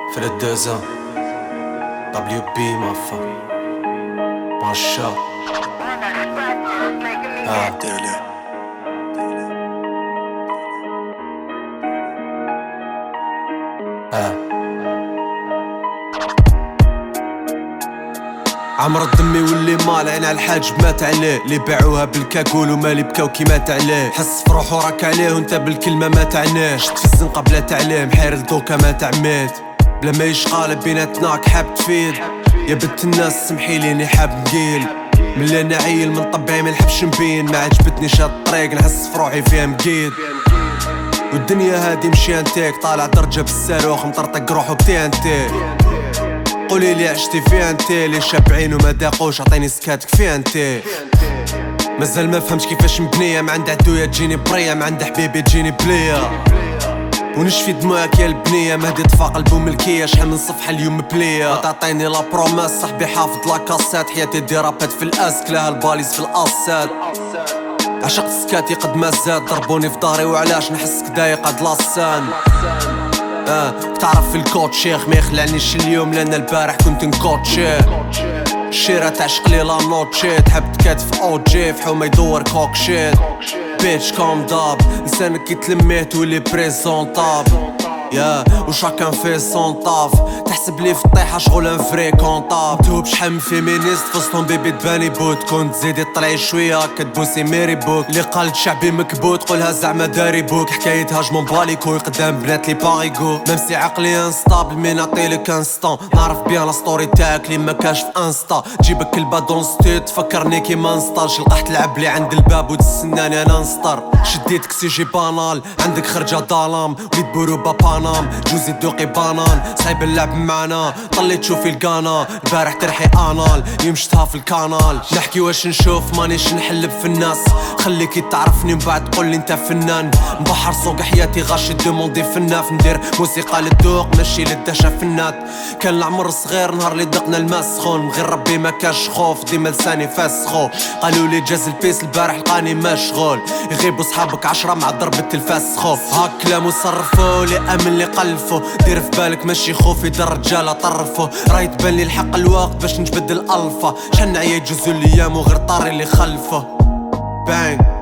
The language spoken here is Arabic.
في الدوزة WB مافا ماشا عمر الدمي واللي مال عين على الحاج مات عليه، اللي باعوها بالكاكول وما اللي بكاو كي مات عليه. حس فروحو راك عليه وانت بالكلمة ما تعناه. شت في الزنقة بلا تعليم حير الدوكا ما تعميت، بلا ما يشقالب بيناتناك حاب تفيد. يا بنت الناس سمحيليني حاب نقيل، ملي انا عيل من طبعي ما نحبش نبين. ما عجبتنيش هاد الطريق نحس فروحي فيها مقيد، والدنيا هادي مشي انتيك طالع درجة بالصاروخ مطرطق روحو بتي انتي. قولي لي عشتي فيها انتي لي شابعين وما داقوش عطيني سكاتك فيها انتي. مازال ما فهمش كيفاش مبنية، ما عند عدوية تجيني برية، ما عند حبيبي تجيني بلية. ونشفي دموعك يا البنية مهدي طفا قلبو ملكية، شحال من صفحة اليوم بلية. تعطيني لا بروماس صاحبي حافظ لا كاسات، حياتي دي رابات في الاسك لها الباليز في الاسات. عشقت سكاتي قد ما زاد ضربوني في داري وعلاش نحسك دايق هاد لاسان. تعرف في الكوتشيخ ما يخلعنيش اليوم لان البارح كنت نكوتشي. الشيرة تعشق لي لا نوتشي، تحب تكاتف او جي في حومة يدور كوكشيت. بيتش كوم داب لسانك كي تلميت ولي بريزونطاب يا وشاكان في سون طاف. تحسب لي في الطيحة شغل ان فري كونطاب. توب شحال من فيمينيست فوسطهم بيبي تباني بوت، كنت زيدي طلعي شوية كتبوسي ميري بوك. اللي قالت شعبي مكبوت قولها زعما داري بوك، حكاية هاجمون باليكوي قدام بنات لي باغيكو. ميمسي عقلي انستابل مي نعطيلك انستان، نعرف بيان لا ستوري تاعك لي مكاش في انستا. جيبك كلبة دون ستيت تفكرني كيما نسطرش، لقحت لعب لي عند الباب وتستناني انا نسطر. شديت كسيجي بانال عندك خرجة ظلام، وليد بوروبا بانام جوزي دوقي بانان. صعيب اللعب معنا طليت تشوفي القانا، البارح ترحي انال يمشتها في الكانال. نحكي واش نشوف مانيش نحلب في الناس، خليكي تعرفني من بعد تقولي انت فنان. مبحر سوق حياتي غاشي دوموندي فناف، ندير موسيقى للذوق ماشي للدشا فنات. كان العمر صغير نهار اللي دقنا الماء سخون، غير ربي ما كاش خوف ديما لساني فاسخو. قالوا لي جاز البيس البارح لقاني مشغول، يغيبوا صحابك 10 مع ضربة الفاسخو. هاك كلام وصرفو لي امن اللي قلفو، دير في بالك ماشي خوفي در رجاله طرفو. راهي تبان لي الحق الوقت باش نجبد الالفا، شحال نعيا يجوزو الايام وغير طاري اللي خلفه. بانج